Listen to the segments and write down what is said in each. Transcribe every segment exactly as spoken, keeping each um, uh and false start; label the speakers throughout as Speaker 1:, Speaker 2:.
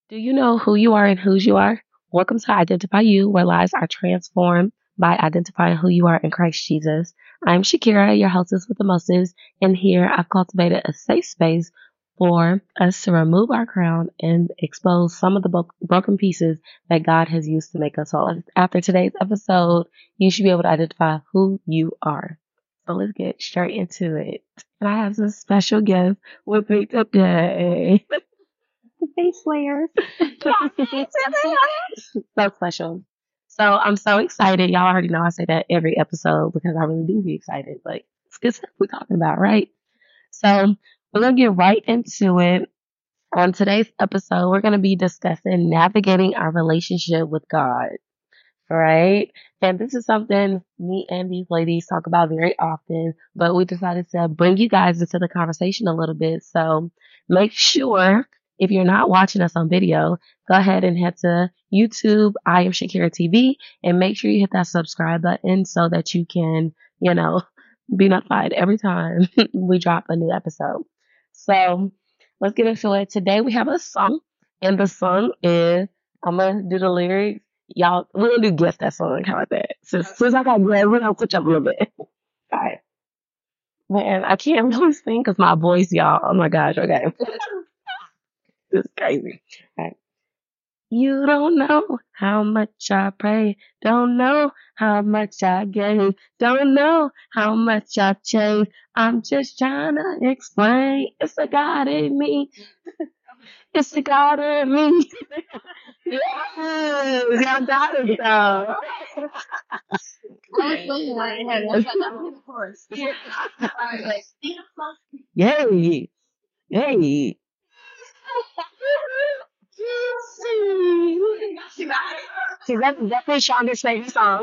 Speaker 1: Do you know who you are and whose you are? Welcome to Identify You, where lives are transformed by identifying who you are in Christ Jesus. I'm Shakira, your hostess with the mostest, and here I've cultivated a safe space for us to remove our crown and expose some of the bo- broken pieces that God has used to make us whole. After today's episode, you should be able to identify who you are. So let's get straight into it. And I have some special guests with me today. Face layers. So special. So I'm so excited. Y'all already know I say that every episode because I really do be excited. But it's good stuff we're talking about, right? So we're gonna get right into it. On today's episode, we're gonna be discussing navigating our relationship with God. Right? And this is something me and these ladies talk about very often, but we decided to bring you guys into the conversation a little bit. So make sure if you're not watching us on video, go ahead and head to YouTube. I am Shakira T V and make sure you hit that subscribe button so that you can, you know, be notified every time we drop a new episode. So let's get into it. Today we have a song and the song is, I'm going to do the lyrics. Y'all, we're gonna do guess that song. How about that? Since, since I got guess, we're gonna switch up a little bit. All right. Man, I can't really sing because my voice, y'all. Oh my gosh. Okay. This is crazy. All right. You don't know how much I pray. Don't know how much I gave. Don't know how much I've changed. I'm just trying to explain. It's the God in me. It's the God in me. Yes, y'all got it though. Yay! Yay! See, that's definitely Shonda's favorite song.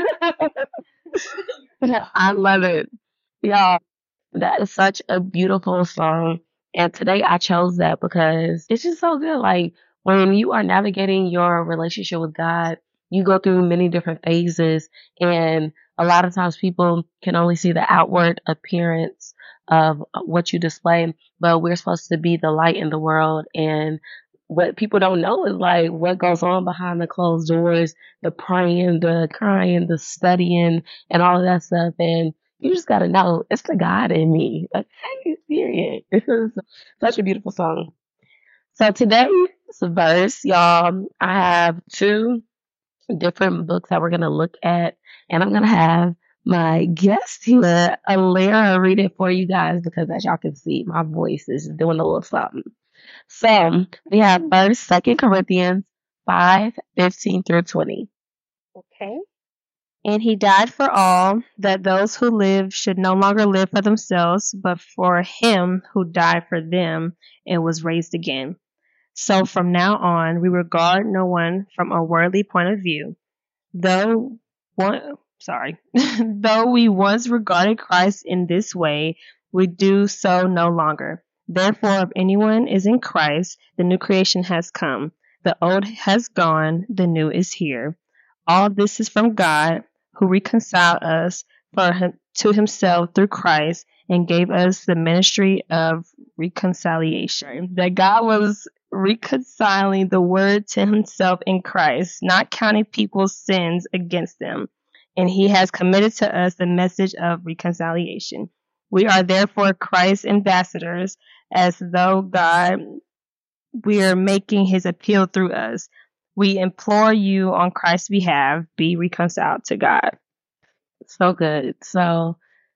Speaker 1: I love it. Y'all, that is such a beautiful song. And today I chose that because it's just so good. Like when you are navigating your relationship with God, you go through many different phases. And a lot of times people can only see the outward appearance of what you display, but we're supposed to be the light in the world. And what people don't know is like what goes on behind the closed doors, the praying, the crying, the studying, and all of that stuff. And you just gotta know it's the God in me. Like, hey, period. This is such a beautiful song. So today's verse, y'all, I have two different books that we're gonna look at, and I'm gonna have my guest here, Alara, read it for you guys because as y'all can see, my voice is doing a little something. So we have first, Second Corinthians five, fifteen through twenty.
Speaker 2: Okay. And he died for all, that those who live should no longer live for themselves, but for him who died for them and was raised again. So from now on, we regard no one from a worldly point of view. Though one, sorry, though we once regarded Christ in this way, we do so no longer. Therefore, if anyone is in Christ, the new creation has come. The old has gone, the new is here. All this is from God, who reconciled us for him, to himself through Christ and gave us the ministry of reconciliation. That God was reconciling the word to himself in Christ, not counting people's sins against them. And he has committed to us the message of reconciliation. We are therefore Christ's ambassadors, as though God, we are making his appeal through us. We implore you on Christ's behalf, be reconciled to God.
Speaker 1: So good. So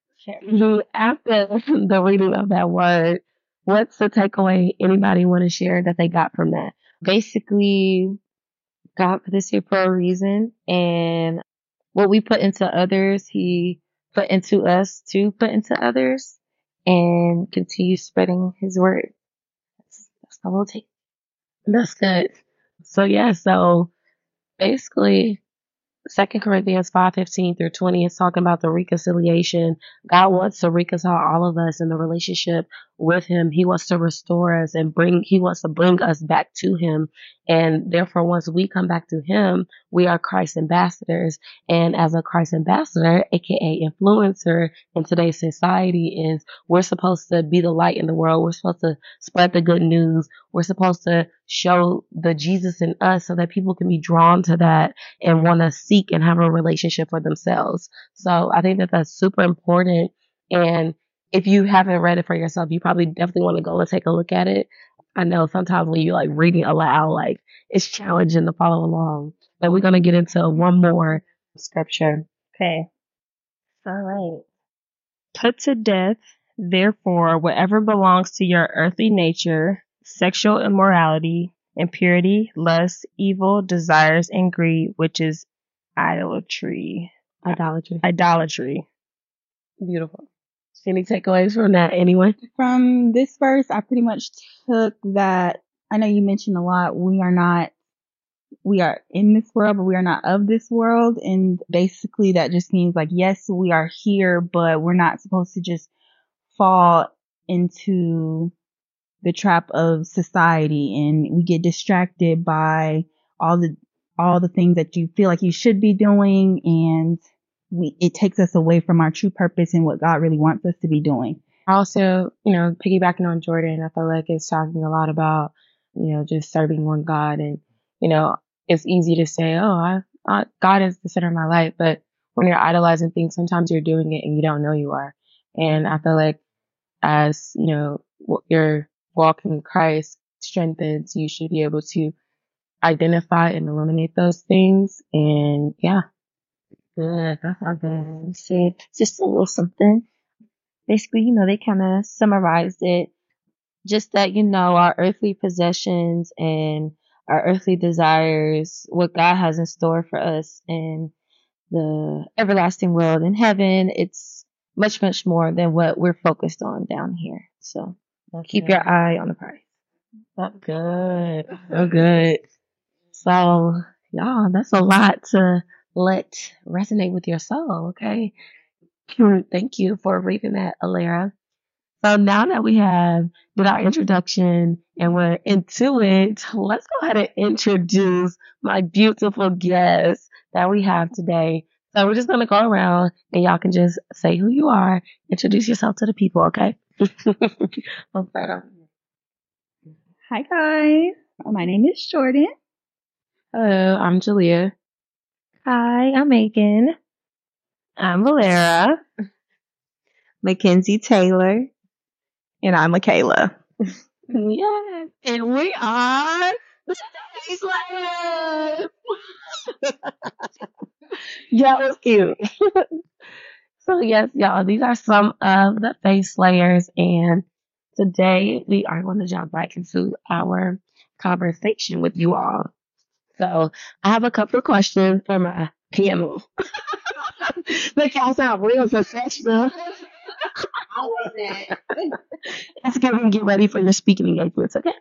Speaker 1: after the reading of that word, what's the takeaway anybody want to share that they got from that?
Speaker 3: Basically, God put us here for a reason, and what we put into others, He put into us to put into others, and continue spreading His word. That's, that's the whole take.
Speaker 1: That's good. So yeah, so basically Second Corinthians five fifteen through twenty is talking about the reconciliation. God wants to reconcile all of us in the relationship with him. He wants to restore us and bring, he wants to bring us back to him. And therefore, once we come back to him, we are Christ ambassadors. And as a Christ ambassador, aka influencer in today's society, is we're supposed to be the light in the world. We're supposed to spread the good news. We're supposed to show the Jesus in us so that people can be drawn to that and want to seek and have a relationship for themselves. So I think that that's super important. And if you haven't read it for yourself, you probably definitely want to go and take a look at it. I know sometimes when you're like reading aloud, like it's challenging to follow along. But we're going to get into one more scripture.
Speaker 2: Okay. All right. Put to death, therefore, whatever belongs to your earthly nature, sexual immorality, impurity, lust, evil, desires, and greed, which is idolatry.
Speaker 1: Idolatry.
Speaker 2: Idolatry.
Speaker 1: Beautiful. Any takeaways from that, anyone?
Speaker 4: From this verse, I pretty much took that. I know you mentioned a lot. We are not, we are in this world, but we are not of this world. And basically that just means like, yes, we are here, but we're not supposed to just fall into the trap of society and we get distracted by all the, all the things that you feel like you should be doing. And we, it takes us away from our true purpose and what God really wants us to be doing.
Speaker 3: Also, you know, piggybacking on Jordan, I feel like it's talking a lot about, you know, just serving one God. And, you know, it's easy to say, oh, I, I, God is the center of my life. But when you're idolizing things, sometimes you're doing it and you don't know you are. And I feel like as, you know, your walk in Christ strengthens, you should be able to identify and eliminate those things. And yeah.
Speaker 1: Good. That's all good.
Speaker 2: Said just a little something. Basically, you know, they kind of summarized it. Just that, you know, our earthly possessions and our earthly desires, what God has in store for us in the everlasting world in heaven, it's much, much more than what we're focused on down here. So
Speaker 1: That's
Speaker 2: keep
Speaker 1: good.
Speaker 2: your eye on the prize.
Speaker 1: That's good. So good. So, y'all, that's a lot to let resonate with your soul, okay? Thank you for reading that, Alera. So now that we have did our introduction and we're into it, let's go ahead and introduce my beautiful guest that we have today. So we're just going to go around and y'all can just say who you are, introduce yourself to the people, okay? I'll start off.
Speaker 4: Hi guys, my name is Jordan.
Speaker 3: Hello, I'm Jalea.
Speaker 2: Hi, I'm Megan. I'm Valera.
Speaker 5: Mackenzie Taylor. And I'm Michaela.
Speaker 1: Yes, and we are the Face Slayers. Yeah, it was cute. So yes, y'all, these are some of the Face Slayers, and today we are going to jump right into our conversation with you all. So I have a couple of questions for my panel. Make y'all sound real professional.
Speaker 5: I love that.
Speaker 1: Let's get, get ready for your speaking engagements, okay?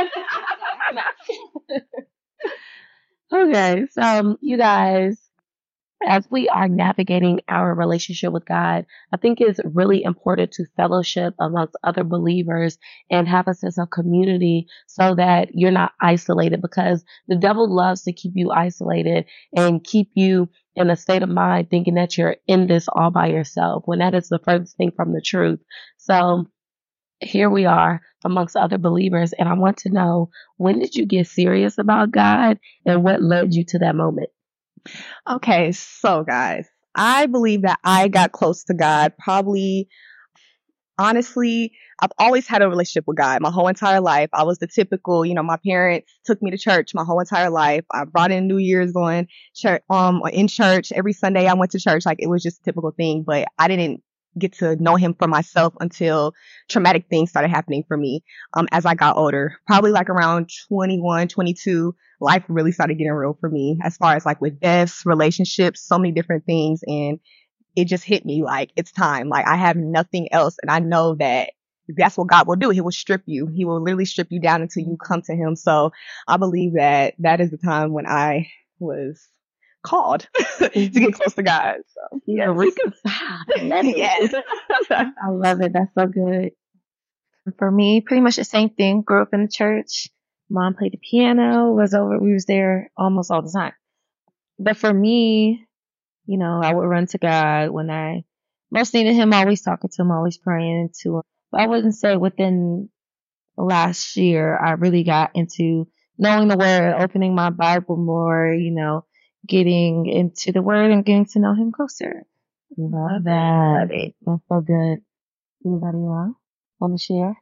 Speaker 1: Okay, so you guys, as we are navigating our relationship with God, I think it's really important to fellowship amongst other believers and have a sense of community so that you're not isolated, because the devil loves to keep you isolated and keep you in a state of mind thinking that you're in this all by yourself, when that is the furthest thing from the truth. So here we are amongst other believers, and I want to know, when did you get serious about God and what led you to that moment?
Speaker 5: Okay, so guys, I believe that I got close to God probably, honestly, I've always had a relationship with God my whole entire life. I was the typical, you know, my parents took me to church my whole entire life. I brought in New Year's going church, um, in church every Sunday. I went to church. Like, it was just a typical thing, but I didn't get to know him for myself until traumatic things started happening for me. Um, as I got older, probably like around twenty-one, twenty-two, life really started getting real for me as far as like with deaths, relationships, so many different things. And it just hit me like, it's time. Like, I have nothing else. And I know that that's what God will do. He will strip you. He will literally strip you down until you come to him. So I believe that that is the time when I was called to get close to God. So
Speaker 1: Yeah, reconcile.
Speaker 5: yes.
Speaker 1: I love it. That's so good.
Speaker 3: For me, pretty much the same thing. Grew up in the church. Mom played the piano, was over, we was there almost all the time. But for me, you know, I would run to God when I most needed him, always talking to him, always praying to him. But I wouldn't say within last year I really got into knowing the word, opening my Bible more, you know, getting into the word and getting to know him closer.
Speaker 1: Love that. That's so good. Anybody else want to share?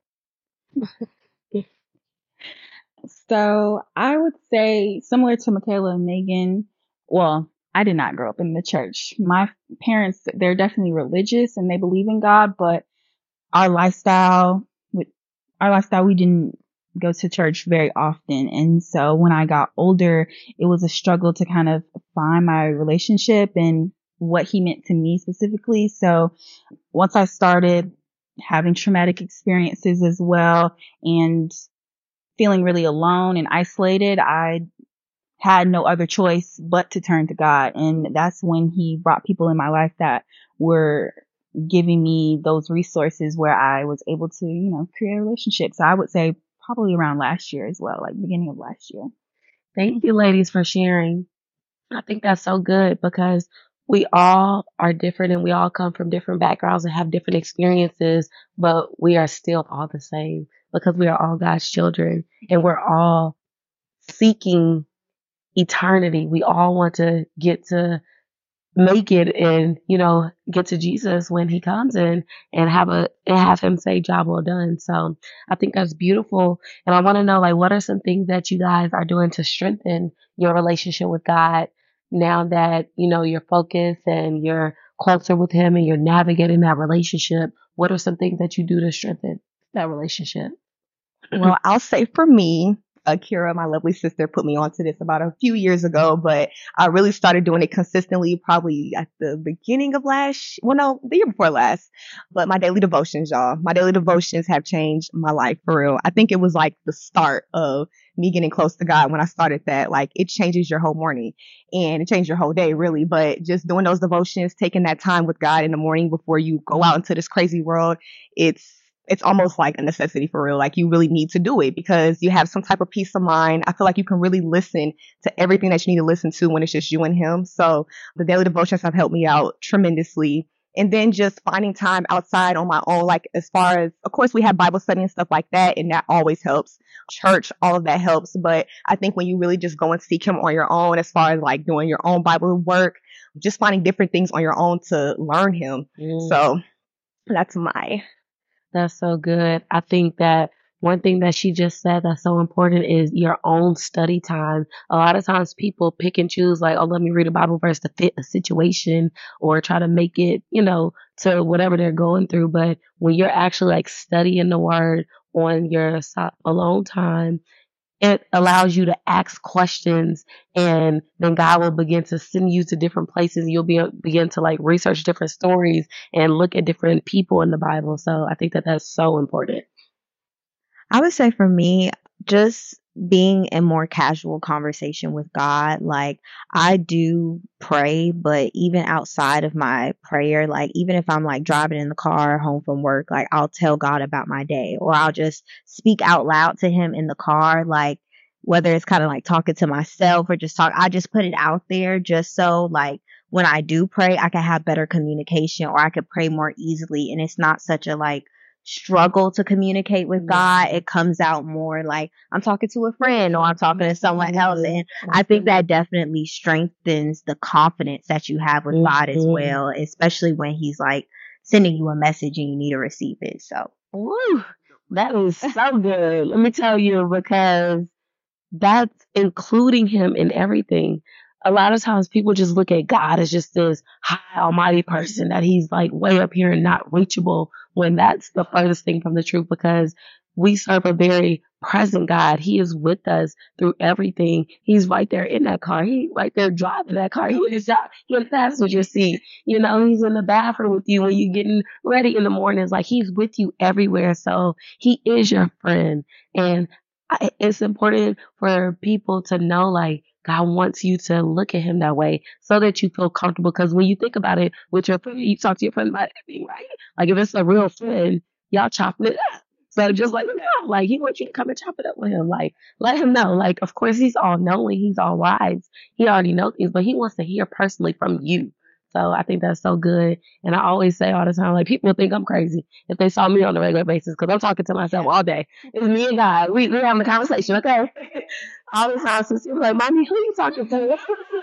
Speaker 4: So I would say similar to Michaela and Megan. Well, I did not grow up in the church. My parents, they're definitely religious and they believe in God, but our lifestyle, with our lifestyle, we didn't go to church very often. And so when I got older, it was a struggle to kind of find my relationship and what he meant to me specifically. So once I started having traumatic experiences as well and feeling really alone and isolated, I had no other choice but to turn to God. And that's when he brought people in my life that were giving me those resources where I was able to, you know, create a relationship. So I would say probably around last year as well, like beginning of last year.
Speaker 1: Thank you, ladies, for sharing. I think that's so good because we all are different and we all come from different backgrounds and have different experiences, but we are still all the same because we are all God's children and we're all seeking eternity. We all want to get to make it and, you know, get to Jesus when he comes in and have a, and have him say job well done. So I think that's beautiful. And I want to know, like, what are some things that you guys are doing to strengthen your relationship with God now that, you know, you're focused and you're closer with him and you're navigating that relationship? What are some things that you do to strengthen that relationship?
Speaker 5: Well, I'll say for me, Akira, my lovely sister, put me onto this about a few years ago, but I really started doing it consistently probably at the beginning of last, well, no, the year before last. But my daily devotions, y'all, my daily devotions have changed my life for real. I think it was like the start of me getting close to God when I started that. Like, it changes your whole morning and it changed your whole day, really. But just doing those devotions, taking that time with God in the morning before you go out into this crazy world, it's it's almost like a necessity for real. Like, you really need to do it because you have some type of peace of mind. I feel like you can really listen to everything that you need to listen to when it's just you and him. So the daily devotions have helped me out tremendously. And then just finding time outside on my own, like as far as, of course, we have Bible study and stuff like that, and that always helps. Church, all of that helps. But I think when you really just go and seek him on your own, as far as like doing your own Bible work, just finding different things on your own to learn him. Mm. So that's my...
Speaker 1: That's so good. I think that one thing that she just said that's so important is your own study time. A lot of times people pick and choose like, oh, let me read a Bible verse to fit a situation or try to make it, you know, to whatever they're going through. But when you're actually like studying the word on your alone time, it allows you to ask questions and then God will begin to send you to different places. You'll be begin to like research different stories and look at different people in the Bible. So I think that that's so important.
Speaker 3: I would say for me, just being in more casual conversation with God. Like, I do pray, but even outside of my prayer, like even if I'm like driving in the car home from work, like I'll tell God about my day or I'll just speak out loud to him in the car. Like, whether it's kind of like talking to myself or just talk, I just put it out there just so like when I do pray, I can have better communication or I could pray more easily. And it's not such a like struggle to communicate with God. It comes out more like I'm talking to a friend or I'm talking to someone else. And I think that definitely strengthens the confidence that you have with God as well, especially when he's like sending you a message and you need to receive it. So,
Speaker 1: woo, that is so good. Let me tell you, because that's including him in everything. A lot of times people just look at God as just this high almighty person that he's like way up here and not reachable, when that's the furthest thing from the truth, because we serve a very present God. He is with us through everything. He's right there in that car. He's right there driving that car. He in his job. He in the passenger seat. You know, he's in the bathroom with you when you're getting ready in the mornings. Like, he's with you everywhere. So he is your friend. And I, it's important for people to know, like, God wants you to look at him that way so that you feel comfortable. Because when you think about it with your friend, you talk to your friend about everything, right? Like, if it's a real friend, y'all chopping it up. So just like, no, like he wants you to come and chop it up with him. Like, let him know. Like, of course he's all knowing, he's all wise. He already knows things, but he wants to hear personally from you. So I think that's so good. And I always say all the time, like, people think I'm crazy if they saw me on a regular basis because I'm talking to myself all day. It's me and God. We we having a conversation, okay? All the time, sister, like, mommy, who you talking to?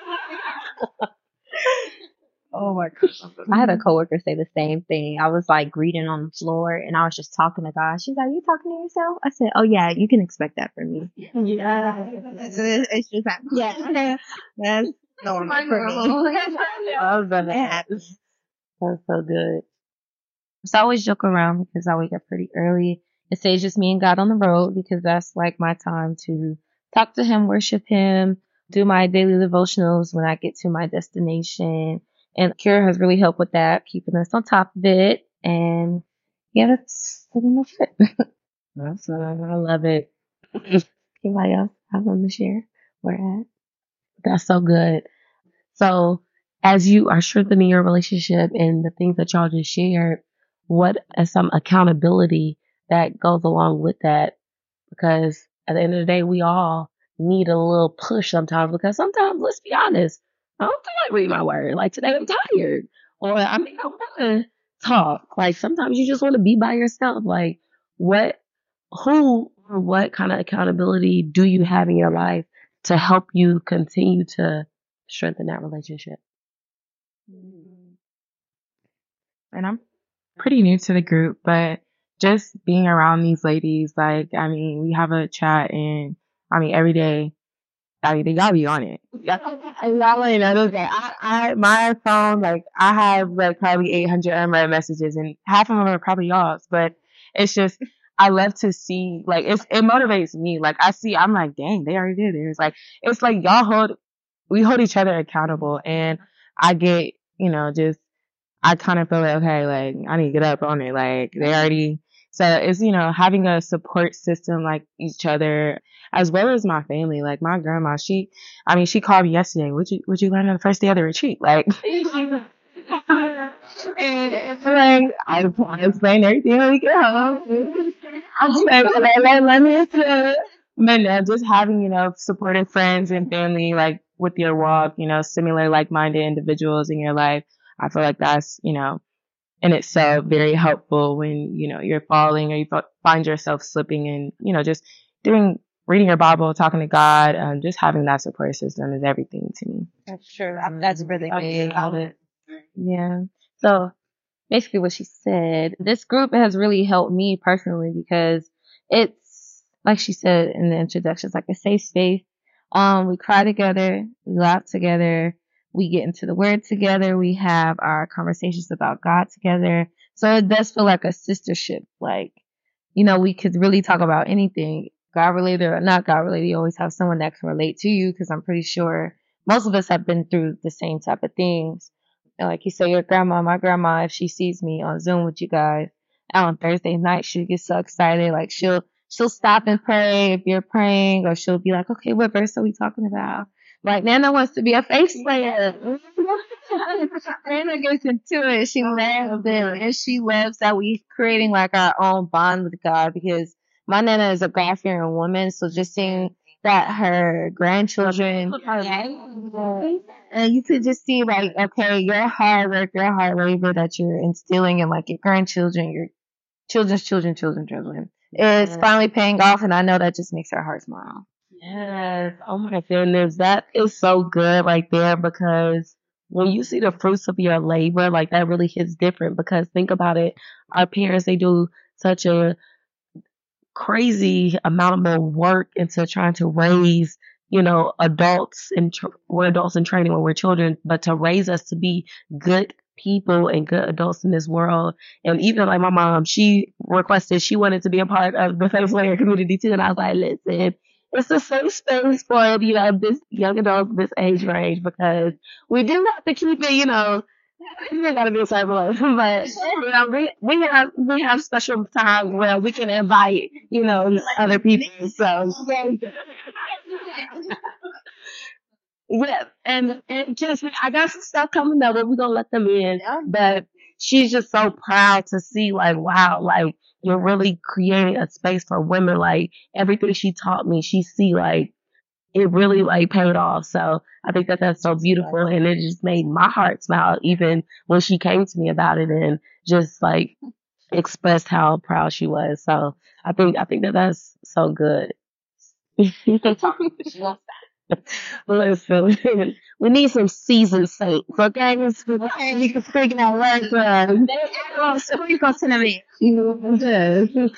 Speaker 3: Oh my gosh. I had a coworker say the same thing. I was like greeting on the floor and I was just talking to God. She's like, you talking to yourself? I said, oh yeah, you can expect that from me.
Speaker 1: Yeah.
Speaker 3: It's, it's just like, yeah, that's normal for me.
Speaker 1: I was about to
Speaker 3: It
Speaker 1: ask.
Speaker 3: happens.
Speaker 1: That's so good.
Speaker 3: So I always joke around because I wake up pretty early. It says just me and God on the road because that's like my time to talk to him, worship him, do my daily devotionals when I get to my destination. And Kira has really helped with that, keeping us on top of it. And yeah, that's pretty much it.
Speaker 1: Awesome. I love it.
Speaker 3: Anybody else have one to share? Where at?
Speaker 1: That's so good. So as you are strengthening your relationship and the things that y'all just shared, what is some accountability that goes along with that? Because at the end of the day, we all need a little push sometimes because sometimes, let's be honest, I don't feel like reading my word. Like today I'm tired or I mean, I want to talk. Like sometimes you just want to be by yourself. Like what, who or what kind of accountability do you have in your life to help you continue to strengthen that relationship?
Speaker 6: And I'm pretty new to the group, but just being around these ladies, like, I mean, we have a chat and I mean, every day, I mean, they gotta be on it. And not only that, it's like, I, I, my phone, like, I have like probably eight hundred unread messages and half of them are probably y'all's, but it's just, I love to see, like, it's, it motivates me. Like, I see, I'm like, dang, they already did theirs. Like, it's like y'all hold, we hold each other accountable and I get, you know, just, I kind of feel like, okay, like, I need to get up on it. Like, they already, so it's, you know, having a support system like each other, as well as my family. Like, my grandma, she, I mean, she called me yesterday. Would you, would you learn on the first day of the retreat? Like, and it's like, I, I explained everything when we get home. I'm like, let, let, let me into but no, just having, you know, supportive friends and family, like, with your walk, you know, similar, like-minded individuals in your life. I feel like that's, you know, in itself very helpful when, you know, you're falling or you f- find yourself slipping and, you know, just doing, reading your Bible, talking to God, um, just having that support system is everything to me.
Speaker 3: That's true. I mean, that's really big.
Speaker 1: Love it.
Speaker 3: Yeah. So basically what she said, this group has really helped me personally because it's, like she said in the introduction, it's like a safe space. Um, we cry together, we laugh together, we get into the word together, we have our conversations about God together. So it does feel like a sistership. Like, you know, we could really talk about anything, God related or not God related. You always have someone that can relate to you because I'm pretty sure most of us have been through the same type of things. And like you say, your grandma, my grandma, if she sees me on Zoom with you guys on Thursday night, she gets so excited. Like she'll, she'll stop and pray if you're praying, or she'll be like, okay, what verse are we talking about? Like Nana wants to be a face player. Nana gets into it. She loves it. And she loves that we creating like our own bond with God because my Nana is a God-fearing woman. So just seeing that her grandchildren, and you could just see like, okay, your hard work, your hard labor that you're instilling in like your grandchildren, your children's children, children, children, is finally paying off. And I know that just makes her heart smile.
Speaker 1: Yes. Oh my goodness. That is so good right there because when you see the fruits of your labor, like that really hits different because think about it. Our parents, they do such a crazy amount of work into trying to raise, you know, adults and tr- we're adults in training when we're children, but to raise us to be good people and good adults in this world. And even like my mom, she requested, she wanted to be a part of the faith layer community too. And I was like, listen, it's a safe space for, you know, this young adults, this age range, because we do have to keep it, you know, you gotta be a certain way, but you know, we we have we have special times where we can invite, you know, other people. So yeah, and and just I got some stuff coming up, but we're gonna let them in. But she's just so proud to see like, wow, like you're really creating a space for women. Like everything she taught me, she see like it really like paid off. So I think that that's so beautiful, and it just made my heart smile even when she came to me about it and just like expressed how proud she was. So I think I think that that's so good. Listen, we need some seasoned saints, okay? You can speak that word for us.
Speaker 4: Sprinkle to me.
Speaker 1: Yes.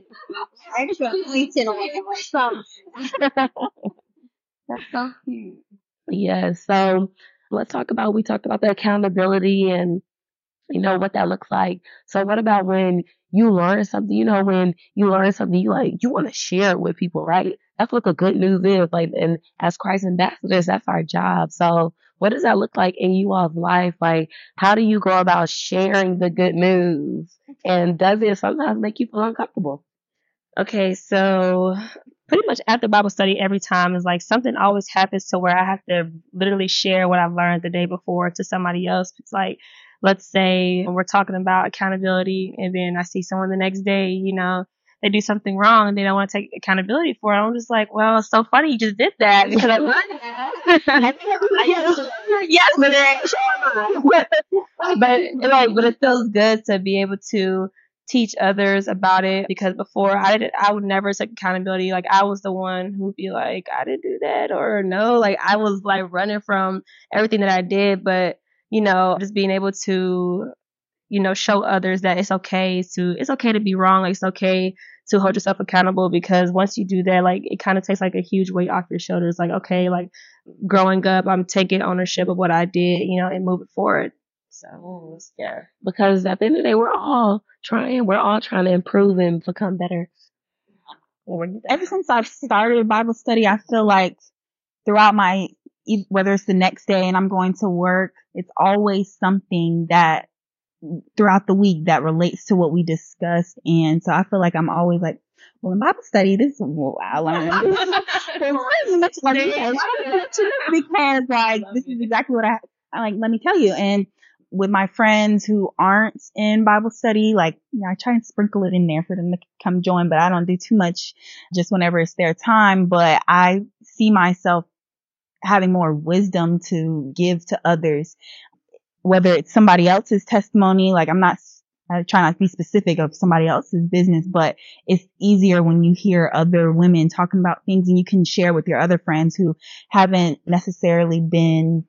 Speaker 3: That's so cute.
Speaker 1: Yeah, so let's talk about, we talked about the accountability and, you know, what that looks like. So what about when you learn something, you know, when you learn something, you like, you want to share it with people, right? That's what the good news is. Like, and as Christ ambassadors, that's our job. So what does that look like in you all's life? Like, how do you go about sharing the good news? And does it sometimes make you feel uncomfortable?
Speaker 2: Okay, so pretty much after Bible study, every time is like something always happens to where I have to literally share what I've learned the day before to somebody else. It's like, let's say we're talking about accountability, and then I see someone the next day, you know, they do something wrong and they don't want to take accountability for it. I'm just like, well, it's so funny you just did that because I learned that. Yesterday. But like, but it feels good to be able to teach others about it, because before I did, I would never take accountability. Like I was the one who'd be like, I didn't do that, or no, like I was like running from everything that I did. But you know, just being able to, you know, show others that it's okay to, it's okay to be wrong. Like it's okay to hold yourself accountable, because once you do that, like it kind of takes like a huge weight off your shoulders. Like, okay, like growing up, I'm taking ownership of what I did, you know, and moving forward. So yeah,
Speaker 1: because at the end of the day, we're all trying, we're all trying to improve and become better.
Speaker 4: Ever since I've started Bible study, I feel like throughout my, whether it's the next day and I'm going to work, it's always something that throughout the week that relates to what we discussed. And so I feel like I'm always like, well, in Bible study, this is what I learned. Because like, this is exactly what I, I like, let me tell you. And with my friends who aren't in Bible study, like, you know, I try and sprinkle it in there for them to come join, but I don't do too much just whenever it's their time. But I see myself having more wisdom to give to others, whether it's somebody else's testimony. Like I'm not, I try not to be specific of somebody else's business, but it's easier when you hear other women talking about things and you can share with your other friends who haven't necessarily been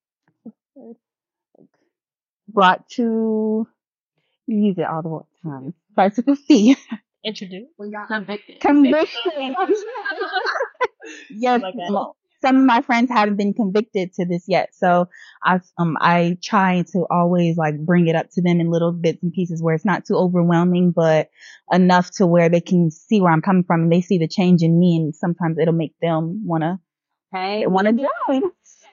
Speaker 4: brought to, you use it all the time. Starts with a C.
Speaker 2: introduce.
Speaker 1: Convicted.
Speaker 4: Conviction. Yes.
Speaker 2: Like that.
Speaker 4: Some of my friends haven't been convicted to this yet. So I, um, I try to always like bring it up to them in little bits and pieces where it's not too overwhelming, but enough to where they can see where I'm coming from and they see the change in me, and sometimes it'll make them wanna, hey, wanna join.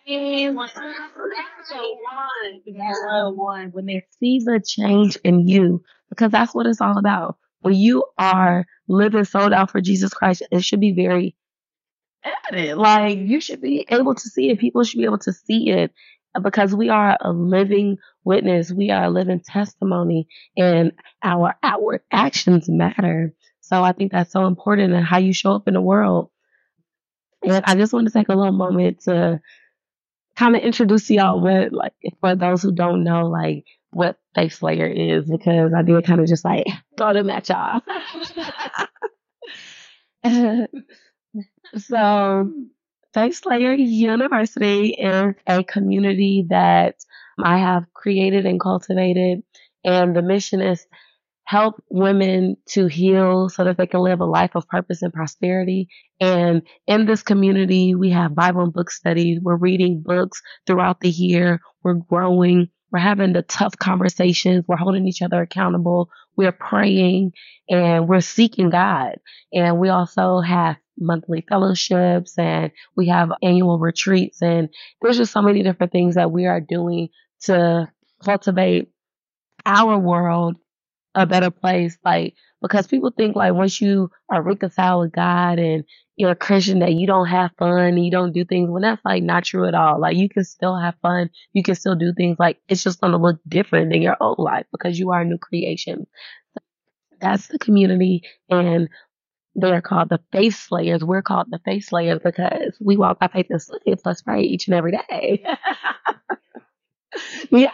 Speaker 1: When they see the change in you, because that's what it's all about. When you are living sold out for Jesus Christ, it should be very evident. Like you should be able to see it. People should be able to see it, because we are a living witness. We are a living testimony, and our outward actions matter. So I think that's so important in how you show up in the world. And I just want to take a little moment to kind of introduce y'all what, like, for those who don't know, like, what Faith Slayer is, because I did kind of just like throw them at y'all. So, Faith Slayer University is a community that I have created and cultivated, and the mission is help women to heal so that they can live a life of purpose and prosperity. And in this community, we have Bible and book studies. We're reading books throughout the year. We're growing. We're having the tough conversations. We're holding each other accountable. We're praying and we're seeking God. And we also have monthly fellowships and we have annual retreats. And there's just so many different things that we are doing to cultivate our world a better place. Like, because people think like once you are reconciled with God and you're a Christian that you don't have fun and you don't do things, when that's like not true at all. Like you can still have fun. You can still do things. Like it's just going to look different than your old life because you are a new creation. That's the community, and they're called the Faith Slayers. We're called the Faith Slayers because we walk by faith and slay plus pray each and every day. Yeah.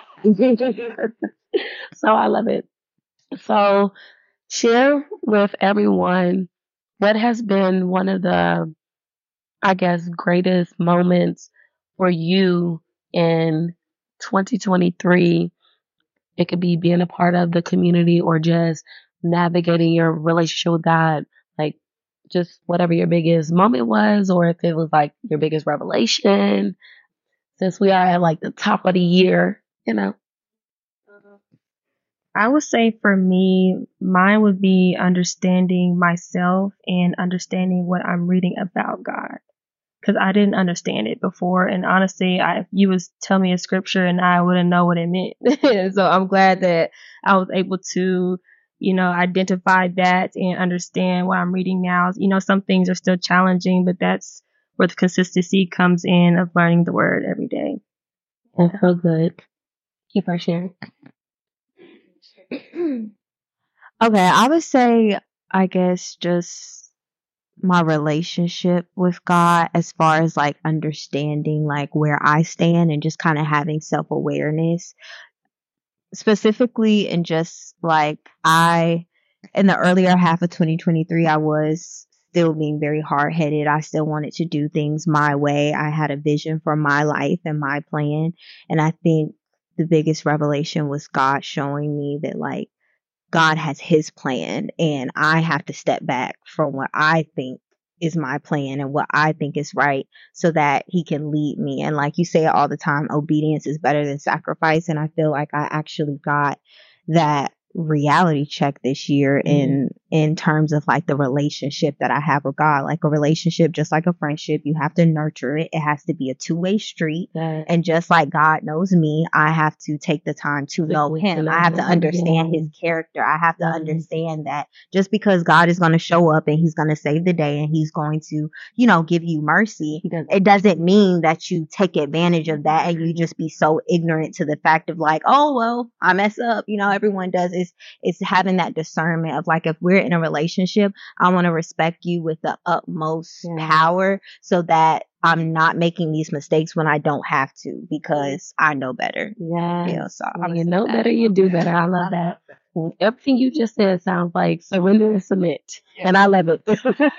Speaker 1: So I love it. So share with everyone what has been one of the, I guess, greatest moments for you in twenty twenty-three. It could be being a part of the community or just navigating your relationship with God. Like just whatever your biggest moment was, or if it was like your biggest revelation, since we are at like the top of the year, you know.
Speaker 2: I would say for me, mine would be understanding myself and understanding what I'm reading about God. Because I didn't understand it before. And honestly, I, if you was tell me a scripture and I wouldn't know what it meant. So I'm glad that I was able to, you know, identify that and understand what I'm reading now. You know, some things are still challenging, but that's where the consistency comes in of learning the word every day.
Speaker 1: That's so good. Keep her sharing.
Speaker 3: Okay, I would say, I guess, just my relationship with God as far as like understanding like where I stand and just kind of having self awareness. Specifically, and just like I, in the earlier half of twenty twenty-three, I was still being very hard headed. I still wanted to do things my way. I had a vision for my life and my plan. And I think the biggest revelation was God showing me that like God has his plan and I have to step back from what I think is my plan and what I think is right so that he can lead me. And like you say all the time, obedience is better than sacrifice. And I feel like I actually got that reality check this year mm-hmm. in in terms of like the relationship that I have with God. Like a relationship, just like a friendship, you have to nurture it. It has to be a two-way street. Yeah. And just like God knows me, I have to take the time to know him. I have to understand his character. I have to mm-hmm. understand that just because God is going to show up and he's going to save the day and he's going to, you know, give you mercy, it doesn't mean that you take advantage of that and you just be so ignorant to the fact of like, oh, well, I mess up. You know, everyone does. It's, it's having that discernment of like, if we're in a relationship, I want to respect you with the utmost yeah. power so that I'm not making these mistakes when I don't have to because I know better.
Speaker 1: Yeah.
Speaker 3: You know, so
Speaker 1: when you know better, you do better. I love that. Everything you just said sounds like surrender and submit. Yeah. And I love it.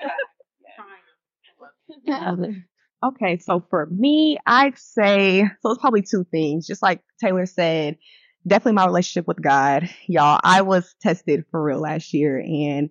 Speaker 5: Okay, so for me, I'd say, so it's probably two things. Just like Taylor said, definitely my relationship with God. Y'all, I was tested for real last year and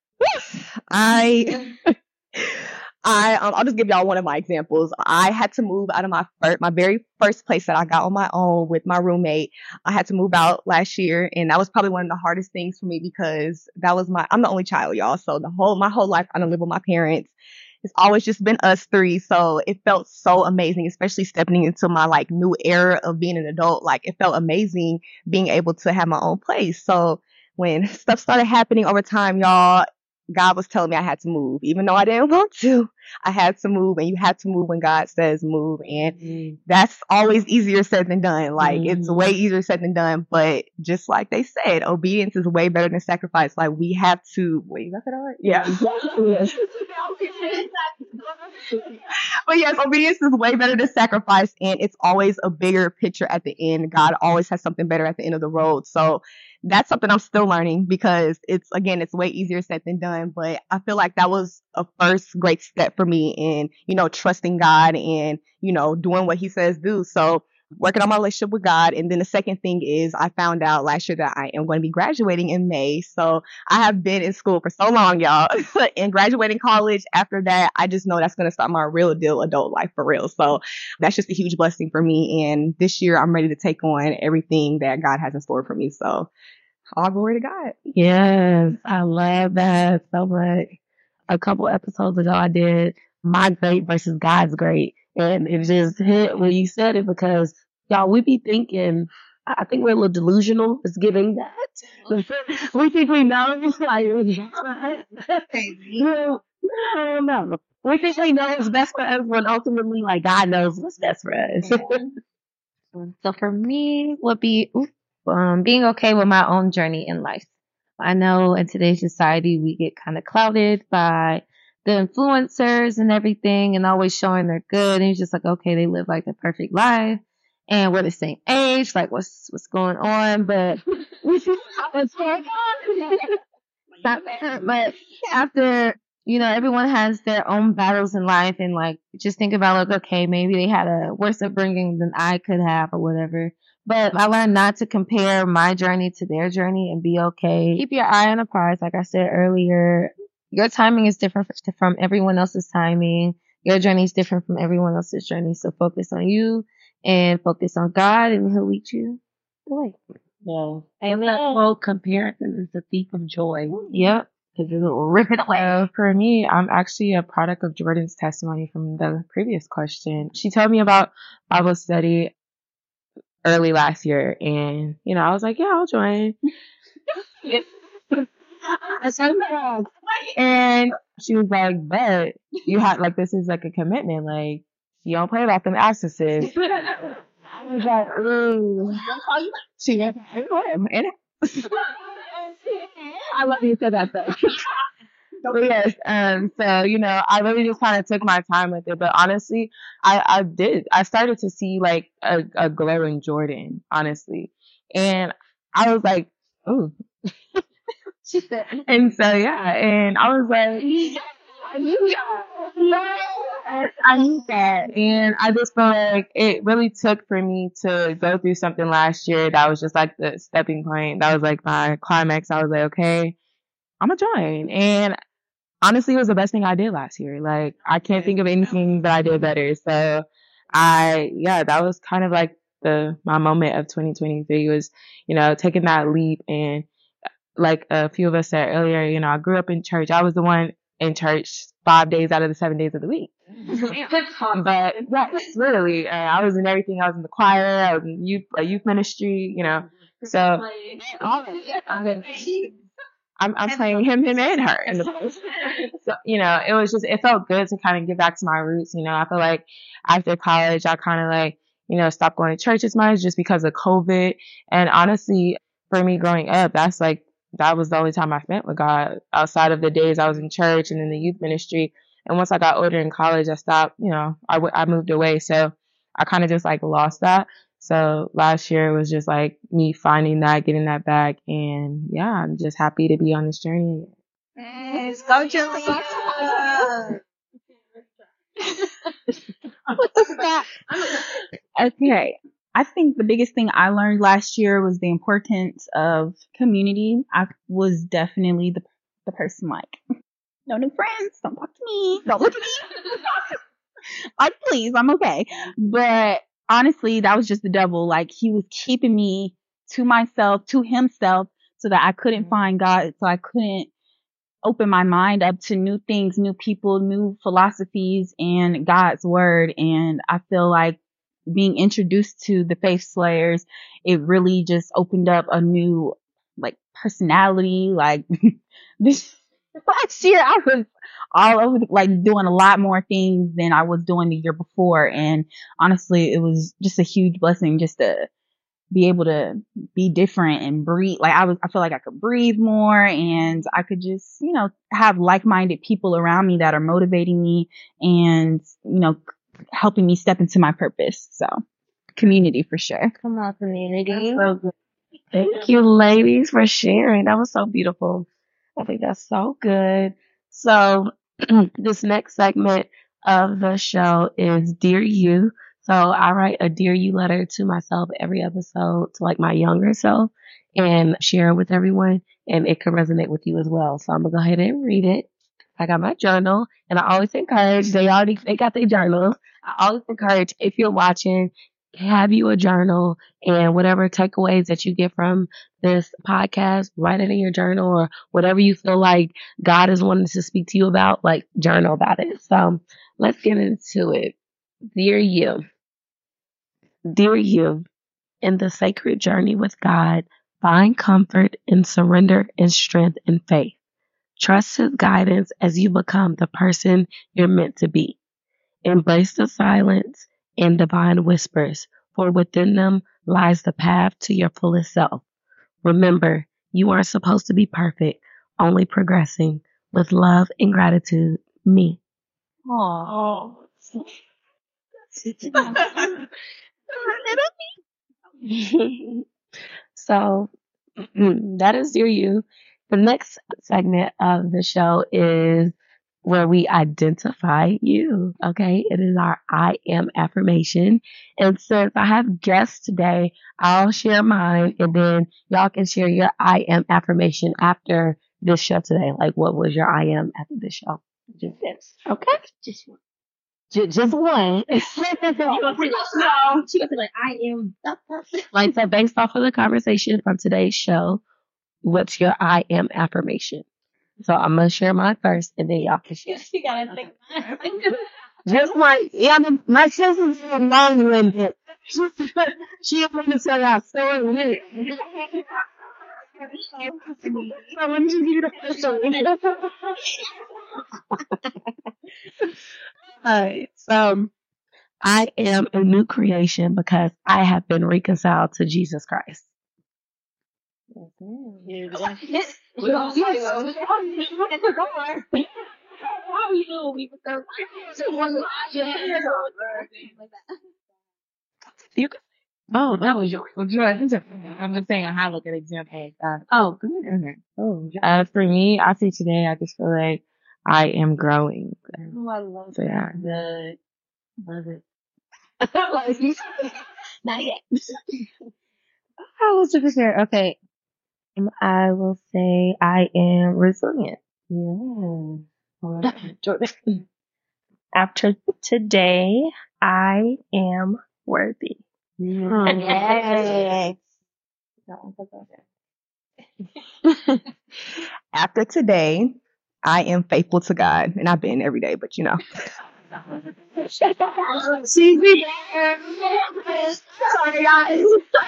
Speaker 5: I, I, um, I'll just give y'all one of my examples. I had to move out of my first, my very first place that I got on my own with my roommate. I had to move out last year, and that was probably one of the hardest things for me because that was my, I'm the only child, y'all. So the whole, my whole life, I don't live with my parents. It's always just been us three. So it felt so amazing, especially stepping into my like new era of being an adult. Like it felt amazing being able to have my own place. So when stuff started happening over time, y'all, God was telling me I had to move, even though I didn't want to. I had to move, and you have to move when God says move. And mm-hmm. that's always easier said than done. Like mm-hmm. it's way easier said than done. But just like they said, obedience is way better than sacrifice. Like we have to, wait, you got that all right? Yeah. Yes. But yes, obedience is way better than sacrifice. And it's always a bigger picture at the end. God always has something better at the end of the road. So that's something I'm still learning because it's, again, it's way easier said than done. But I feel like that was a first great step for me in, you know, trusting God and, you know, doing what he says do. So working on my relationship with God. And then the second thing is I found out last year that I am going to be graduating in May. So I have been in school for so long, y'all, and graduating college. After that, I just know that's going to start my real deal adult life for real. So that's just a huge blessing for me. And this year I'm ready to take on everything that God has in store for me. So all glory to God.
Speaker 1: Yes, I love that so much. A couple episodes ago, I did my great versus God's great. And it just hit when you said it because, y'all, we be thinking, I think we're a little delusional. It's giving that. We think we know, like, what's best for us. No, I don't know. We think we know what's best for us when ultimately, like, God knows what's best for us.
Speaker 3: So for me, would be um, being okay with my own journey in life. I know in today's society we get kind of clouded by the influencers and everything, and always showing they're good, and it's just like, okay, they live like the perfect life, and we're the same age, like what's what's going on? But what's going on? Not bad, but after, you know, everyone has their own battles in life, and like just think about like, okay, maybe they had a worse upbringing than I could have or whatever. But I learned not to compare my journey to their journey and be okay. Keep your eye on the prize, like I said earlier. Your timing is different from everyone else's timing. Your journey is different from everyone else's journey. So focus on you and focus on God, and He'll lead you the way.
Speaker 1: Yeah. And that quote, comparison is the thief of joy.
Speaker 3: Yep. Because it'll rip it away.
Speaker 6: So for me, I'm actually a product of Jordan's testimony from the previous question. She told me about Bible study early last year, and, you know, I was like, yeah, I'll join. And she was like, but you have, like, this is like a commitment. Like, you don't play about them absences. I was like, ooh. She was like, I love you said that though. But yes, um, so, you know, I really just kind of took my time with it. But honestly, I, I did. I started to see like a, a glow in Jordan, honestly. And I was like, ooh. She said, and so, yeah, and I was like, I knew that. I knew that. And I just feel like it really took for me to go through something last year that was just like the stepping point. That was like my climax. I was like, okay, I'm gonna join. And honestly, it was the best thing I did last year. Like, I can't think of anything that I did better. So I, yeah, that was kind of like the, my moment of twenty twenty-three was, you know, taking that leap. And like a few of us said earlier, you know, I grew up in church. I was the one in church five days out of the seven days of the week. But yes, literally, uh, I was in everything. I was in the choir. I was in youth, uh, youth ministry, you know. So all of it. I'm, I'm playing him, him, and her in the place. So, you know, it was just, it felt good to kind of get back to my roots. You know, I feel like after college, I kind of like, you know, stopped going to church as much just because of COVID. And honestly, for me growing up, that's like, that was the only time I spent with God outside of the days I was in church and in the youth ministry. And once I got older in college, I stopped, you know, I, w- I moved away. So I kind of just like lost that. So last year was just like me finding that, getting that back. And yeah, I'm just happy to be on this journey.
Speaker 4: Yes, go Julia. Okay. I think the biggest thing I learned last year was the importance of community. I was definitely the the person like, no new friends, don't talk to me, don't look at me. Like, please, I'm okay. But honestly, that was just the devil. Like, he was keeping me to myself, to himself, so that I couldn't find God, so I couldn't open my mind up to new things, new people, new philosophies, and God's word. And I feel like being introduced to the Faith Slayers, it really just opened up a new, like, personality. Like, this last year, I was all over, the, like, doing a lot more things than I was doing the year before. And honestly, it was just a huge blessing just to be able to be different and breathe. Like, I was, I feel like I could breathe more, and I could just, you know, have like-minded people around me that are motivating me and, you know, helping me step into my purpose. So, community for sure.
Speaker 3: Come on, community.
Speaker 1: So good. Thank you, ladies, for sharing. That was so beautiful. I think that's so good. So, this next segment of the show is Dear You. So, I write a Dear You letter to myself every episode, to like my younger self, and share it with everyone, and it could resonate with you as well. So, I'm going to go ahead and read it. I got my journal, and I always encourage, they already, they got their journals. I always encourage, if you're watching, have you a journal, and whatever takeaways that you get from this podcast, write it in your journal, or whatever you feel like God is wanting to speak to you about, like, journal about it. So let's get into it. Dear you, dear you, in the sacred journey with God, Find comfort in surrender and strength in faith. Trust His guidance as you become the person you're meant to be. Embrace the silence and divine whispers, for within them lies the path to your fullest self. Remember, you aren't supposed to be perfect, only progressing. With love and gratitude, me.
Speaker 3: Aww.
Speaker 1: So that is your you. The next segment of the show is where we identify you. Okay. It is our I am affirmation. And since I have guests today, I'll share mine and then y'all can share your I am affirmation after this show today. Like, what was your I am after this show? Just this. Okay. Just one. Just, just one. No, she was like, I am that person. Like, so based off of the conversation from today's show, what's your I am affirmation? So I'm gonna share mine first, and then y'all can share.
Speaker 3: She gotta think.
Speaker 1: Just like, yeah, my, my sister's so long-winded. She wanted to tell y'all story. So let me just give you the first one. Alright, so I am a new creation because I have been reconciled to Jesus Christ. You can,
Speaker 6: Oh, that was yours. Well, Joy, I'm just I'm just saying how I look at example. Uh,
Speaker 1: oh, good.
Speaker 6: okay. Oh, uh, for me, I see today, I just feel like I am growing.
Speaker 3: Oh, I love
Speaker 6: So yeah.
Speaker 1: Good. Love it. Like, you- not yet.
Speaker 3: I was super sure. Okay. Um, I will say I am resilient.
Speaker 1: Yeah.
Speaker 2: Jordan. After today, I am worthy.
Speaker 1: Yes.
Speaker 5: After today, I am faithful to God, and I've been every day, but you know.
Speaker 1: See me there. Sorry, guys.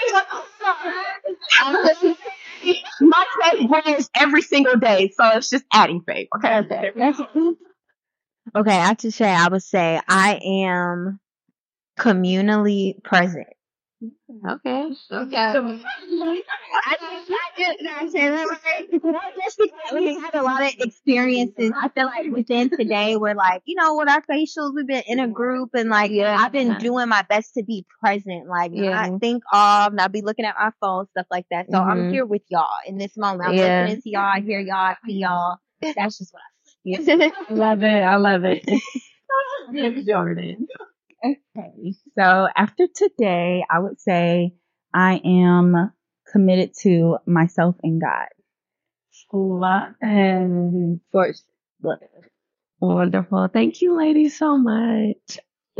Speaker 5: My faith grows every single day, so it's just adding faith. Okay.
Speaker 3: Okay, after today, I would say I am communally present.
Speaker 1: Okay. Okay.
Speaker 3: I just, I just, no, I'm saying that right. Well, just because we had a lot of experiences, I feel like within today, we're like, you know, with our facials, we've been in a group, and like,
Speaker 1: Yeah.
Speaker 3: I've been doing my best to be present, like,
Speaker 1: Yeah.
Speaker 3: not think of, not be looking at my phone, stuff like that. So I'm
Speaker 1: Mhm.
Speaker 3: here with y'all in this moment. I'm
Speaker 1: Yeah.
Speaker 3: listening to y'all, I hear y'all, I see y'all. That's just what I
Speaker 1: I love it. I love it. Jordan.
Speaker 4: Okay. So after today, I would say I am committed to myself and God.
Speaker 1: Love and first. Wonderful. Thank you, ladies, so much.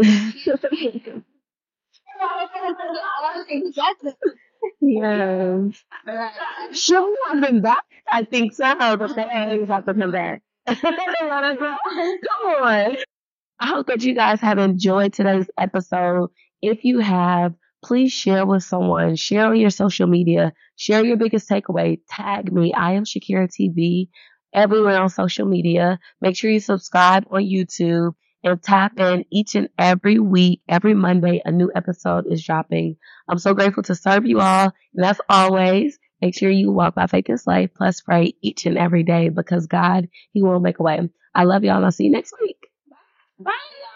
Speaker 1: Yes. She'll have been back. I think so. The fans have to come back. Come on. I hope that you guys have enjoyed today's episode. If you have, please share with someone. Share on your social media. Share your biggest takeaway. Tag me. I am Shakira T V everywhere on social media. Make sure you subscribe on YouTube and tap in each and every week. Every Monday, a new episode is dropping. I'm so grateful to serve you all. And as always, make sure you walk by faith and slave plus pray each and every day because God, He will make a way. I love y'all and I'll see you next week. Bye.